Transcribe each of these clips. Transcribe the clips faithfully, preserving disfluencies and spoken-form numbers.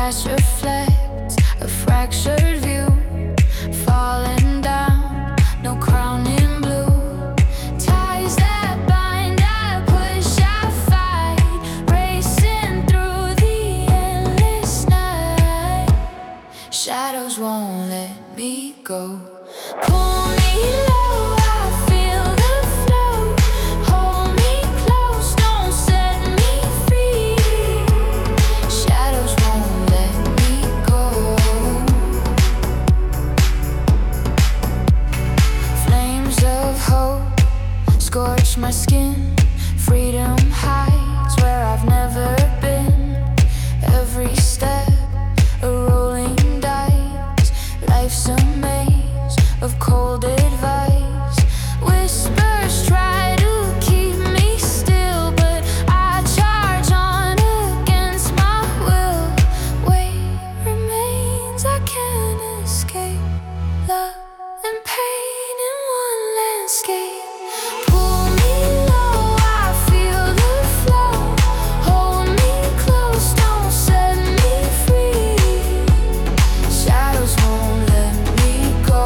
past reflects a fractured view, falling down, no crown in blue. Ties that bind, I push, I fight, racing through the endless night. Shadows won't let me go. Pull me low, I feel the flow. Hold me close, don't set me free. Shadows won't let me go. Flames of hope scorch my skin. Freedom hides where I've never been. Every step a rolling dice. Life's a maze of cold advice. Whispers try to keep me still, but I charge on against my will. Weight remains, I can't escape. Love and pain in one landscape. Pull me low, I feel the flow. Hold me close, don't set me free. Shadows won't let me go.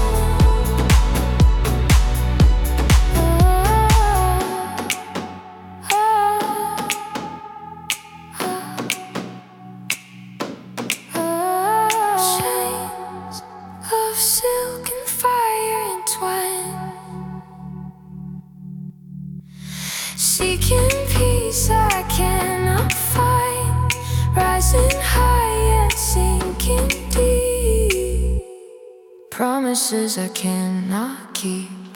Chains of silk and fire entwined, seeking peace I cannot find, rising high yet sinking deep. Promises I cannot keep.